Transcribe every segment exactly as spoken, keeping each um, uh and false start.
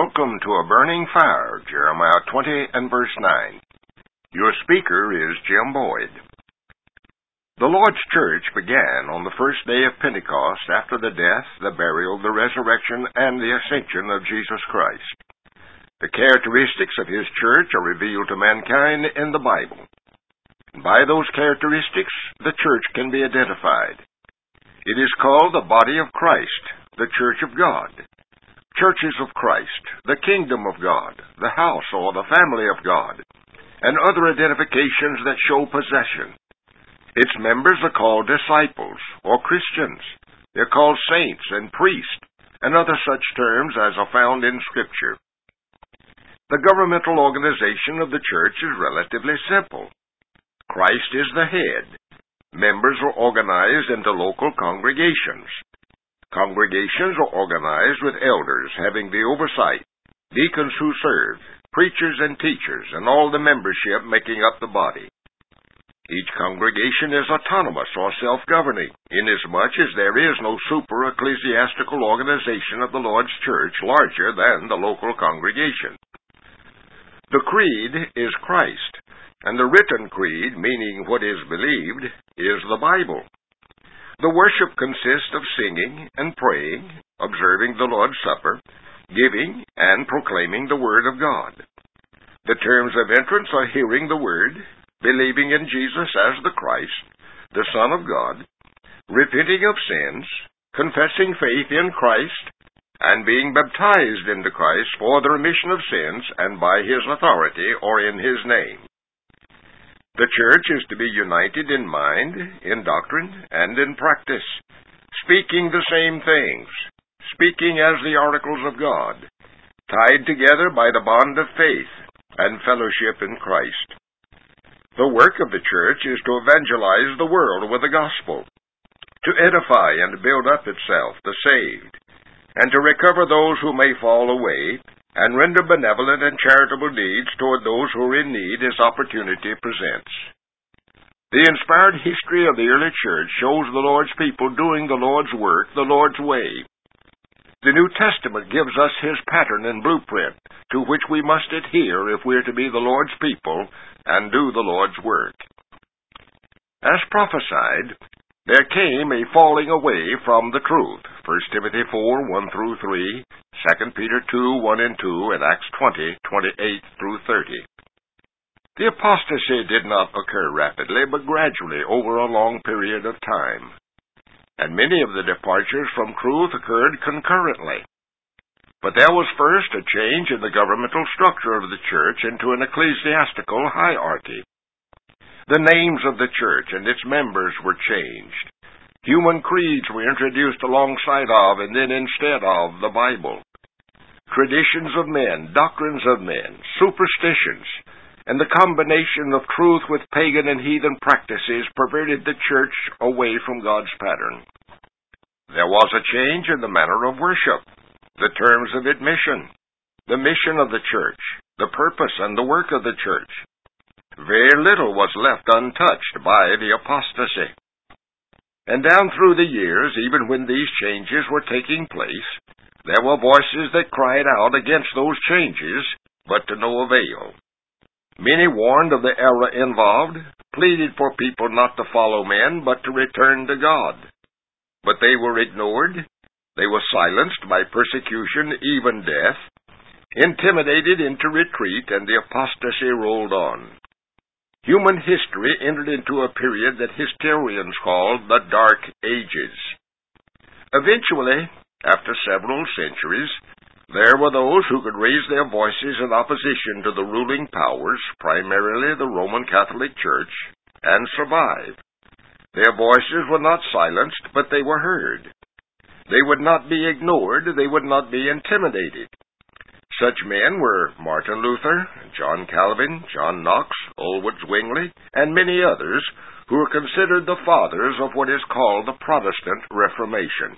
Welcome to A Burning Fire, Jeremiah twenty and verse nine. Your speaker is Jim Boyd. The Lord's church began on the first day of Pentecost after the death, the burial, the resurrection, and the ascension of Jesus Christ. The characteristics of His church are revealed to mankind in the Bible. By those characteristics, the church can be identified. It is called the body of Christ, the church of God. Churches of Christ, the kingdom of God, the house or the family of God, and other identifications that show possession. Its members are called disciples or Christians. They're called saints and priests, and other such terms as are found in Scripture. The governmental organization of the church is relatively simple. Christ is the head. Members are organized into local congregations. Congregations are organized with elders having the oversight, deacons who serve, preachers and teachers, and all the membership making up the body. Each congregation is autonomous or self-governing, inasmuch as there is no super-ecclesiastical organization of the Lord's church larger than the local congregation. The creed is Christ, and the written creed, meaning what is believed, is the Bible. The worship consists of singing and praying, observing the Lord's Supper, giving, and proclaiming the Word of God. The terms of entrance are hearing the Word, believing in Jesus as the Christ, the Son of God, repenting of sins, confessing faith in Christ, and being baptized into Christ for the remission of sins and by His authority or in His name. The church is to be united in mind, in doctrine, and in practice, speaking the same things, speaking as the oracles of God, tied together by the bond of faith and fellowship in Christ. The work of the church is to evangelize the world with the gospel, to edify and build up itself, the saved, and to recover those who may fall away, and render benevolent and charitable deeds toward those who are in need as opportunity presents. The inspired history of the early church shows the Lord's people doing the Lord's work the Lord's way. The New Testament gives us His pattern and blueprint, to which we must adhere if we are to be the Lord's people and do the Lord's work. As prophesied, there came a falling away from the truth. First Timothy four, one through three, Second Peter two, one and two, and Acts twenty, twenty-eight through thirty. The apostasy did not occur rapidly, but gradually over a long period of time. And many of the departures from truth occurred concurrently. But there was first a change in the governmental structure of the church into an ecclesiastical hierarchy. The names of the church and its members were changed. Human creeds were introduced alongside of and then instead of the Bible. Traditions of men, doctrines of men, superstitions, and the combination of truth with pagan and heathen practices perverted the church away from God's pattern. There was a change in the manner of worship, the terms of admission, the mission of the church, the purpose and the work of the church. Very little was left untouched by the apostasy. And down through the years, even when these changes were taking place, there were voices that cried out against those changes, but to no avail. Many warned of the error involved, pleaded for people not to follow men, but to return to God. But they were ignored. They were silenced by persecution, even death, intimidated into retreat, and the apostasy rolled on. Human history entered into a period that historians call the Dark Ages. Eventually, after several centuries, there were those who could raise their voices in opposition to the ruling powers, primarily the Roman Catholic Church, and survive. Their voices were not silenced, but they were heard. They would not be ignored, they would not be intimidated. Such men were Martin Luther, John Calvin, John Knox, Ulrich Zwingli, and many others who are considered the fathers of what is called the Protestant Reformation.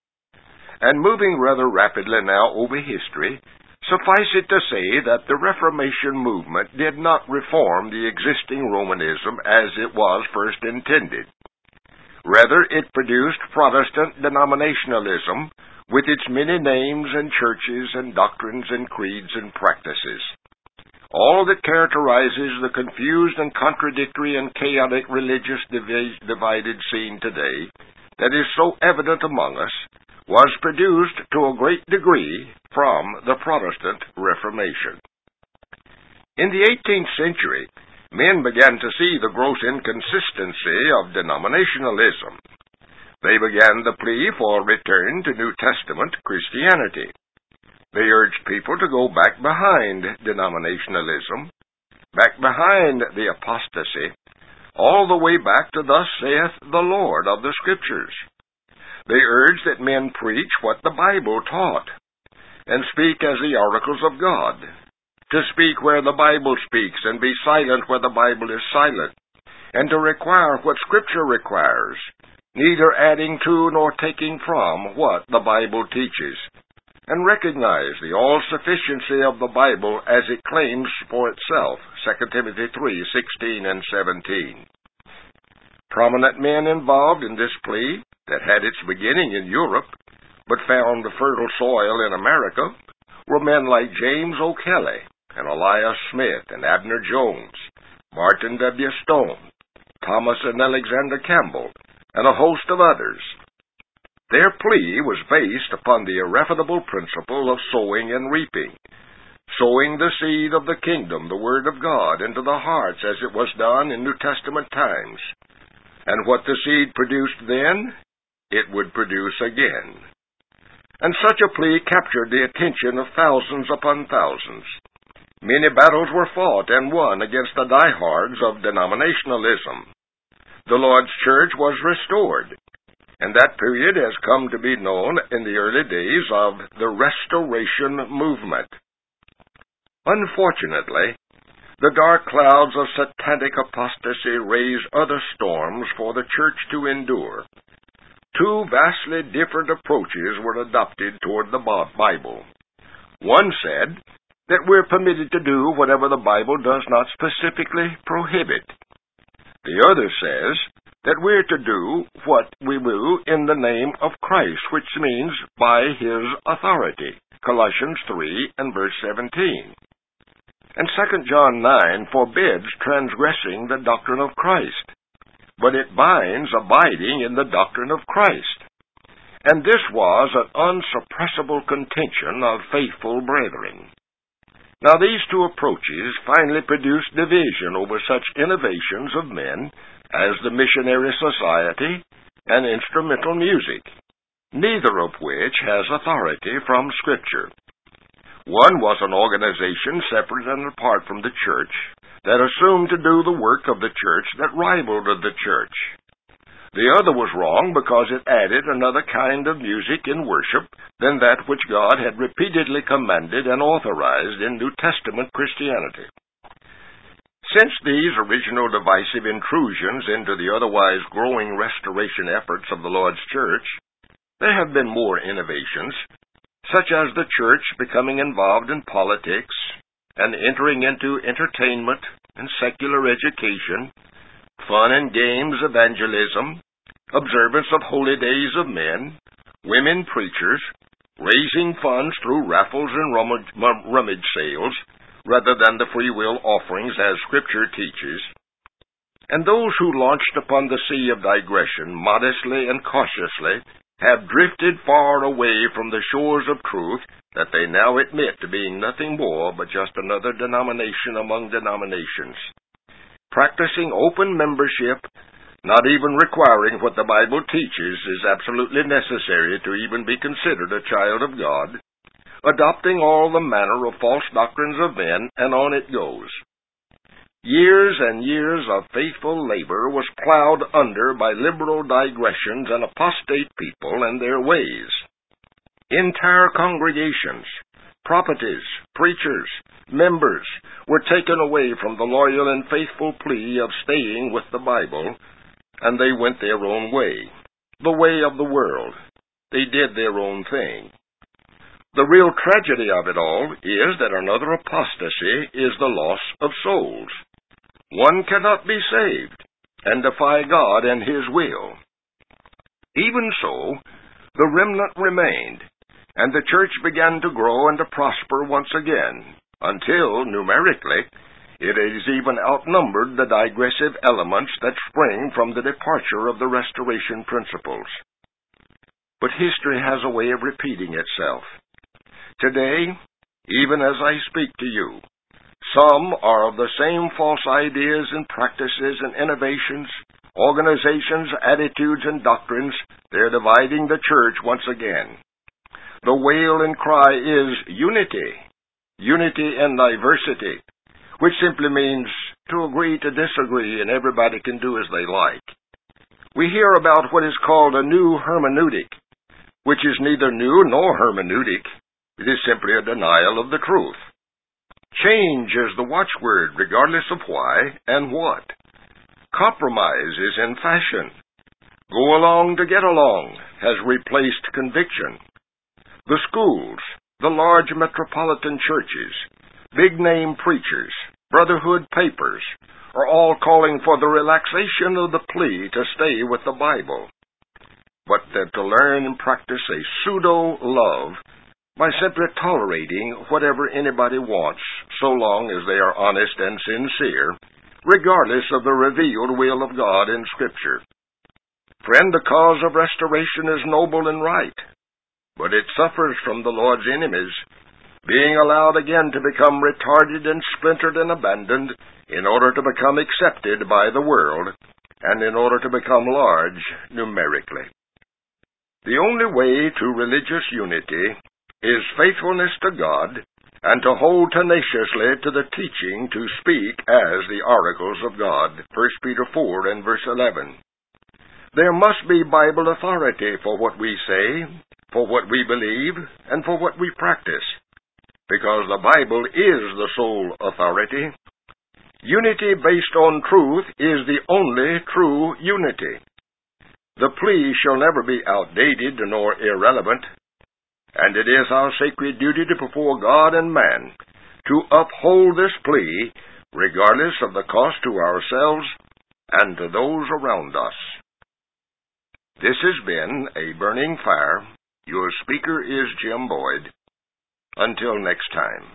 And moving rather rapidly now over history, suffice it to say that the Reformation movement did not reform the existing Romanism as it was first intended. Rather, it produced Protestant denominationalism, with its many names and churches and doctrines and creeds and practices. All that characterizes the confused and contradictory and chaotic religious divided scene today that is so evident among us was produced to a great degree from the Protestant Reformation. In the eighteenth century, men began to see the gross inconsistency of denominationalism. They began the plea for return to New Testament Christianity. They urged people to go back behind denominationalism, back behind the apostasy, all the way back to thus saith the Lord of the Scriptures. They urged that men preach what the Bible taught, and speak as the oracles of God, to speak where the Bible speaks, and be silent where the Bible is silent, and to require what Scripture requires, neither adding to nor taking from what the Bible teaches, and recognize the all-sufficiency of the Bible as it claims for itself, Second Timothy three sixteen and seventeen. Prominent men involved in this plea that had its beginning in Europe, but found the fertile soil in America, were men like James O'Kelly, and Elias Smith, and Abner Jones, Martin W. Stone, Thomas and Alexander Campbell, and a host of others. Their plea was based upon the irrefutable principle of sowing and reaping, sowing the seed of the kingdom, the Word of God, into the hearts as it was done in New Testament times. And what the seed produced then, it would produce again. And such a plea captured the attention of thousands upon thousands. Many battles were fought and won against the diehards of denominationalism. The Lord's church was restored, and that period has come to be known in the early days of the Restoration Movement. Unfortunately, the dark clouds of satanic apostasy raise other storms for the church to endure. Two vastly different approaches were adopted toward the Bible. One said that we're permitted to do whatever the Bible does not specifically prohibit. The other says that we're to do what we will in the name of Christ, which means by His authority, Colossians three and verse seventeen. And Second John nine forbids transgressing the doctrine of Christ, but it binds abiding in the doctrine of Christ. And this was an unsuppressible contention of faithful brethren. Now these two approaches finally produced division over such innovations of men as the Missionary Society and instrumental music, neither of which has authority from Scripture. One was an organization separate and apart from the church that assumed to do the work of the church that rivaled the church. The other was wrong because it added another kind of music in worship than that which God had repeatedly commanded and authorized in New Testament Christianity. Since these original divisive intrusions into the otherwise growing restoration efforts of the Lord's church, there have been more innovations, such as the church becoming involved in politics and entering into entertainment and secular education, fun and games evangelism, observance of holy days of men, women preachers, raising funds through raffles and rummage, rummage sales, rather than the free will offerings as Scripture teaches. And those who launched upon the sea of digression modestly and cautiously have drifted far away from the shores of truth that they now admit to being nothing more but just another denomination among denominations, practicing open membership, not even requiring what the Bible teaches is absolutely necessary to even be considered a child of God, adopting all the manner of false doctrines of men, and on it goes. Years and years of faithful labor was plowed under by liberal digressions and apostate people and their ways. Entire congregations, properties, preachers, members were taken away from the loyal and faithful plea of staying with the Bible, and they went their own way, the way of the world. They did their own thing. The real tragedy of it all is that another apostasy is the loss of souls. One cannot be saved and defy God and His will. Even so, the remnant remained, and the church began to grow and to prosper once again, until, numerically, it has even outnumbered the digressive elements that spring from the departure of the Restoration principles. But history has a way of repeating itself. Today, even as I speak to you, some are of the same false ideas and practices and innovations, organizations, attitudes, and doctrines. They're dividing the church once again. The wail and cry is unity, unity in diversity, which simply means to agree to disagree and everybody can do as they like. We hear about what is called a new hermeneutic, which is neither new nor hermeneutic. It is simply a denial of the truth. Change is the watchword, regardless of why and what. Compromise is in fashion. Go along to get along has replaced conviction. The schools, the large metropolitan churches, big-name preachers, brotherhood papers, are all calling for the relaxation of the plea to stay with the Bible, but that to learn and practice a pseudo-love by simply tolerating whatever anybody wants, so long as they are honest and sincere, regardless of the revealed will of God in Scripture. Friend, the cause of restoration is noble and right, but it suffers from the Lord's enemies, being allowed again to become retarded and splintered and abandoned in order to become accepted by the world and in order to become large numerically. The only way to religious unity is faithfulness to God and to hold tenaciously to the teaching to speak as the oracles of God, First Peter four and verse eleven. There must be Bible authority for what we say, for what we believe, and for what we practice, because the Bible is the sole authority. Unity based on truth is the only true unity. The plea shall never be outdated nor irrelevant, and it is our sacred duty before God and man to uphold this plea, regardless of the cost to ourselves and to those around us. This has been A Burning Fire. Your speaker is Jim Boyd. Until next time.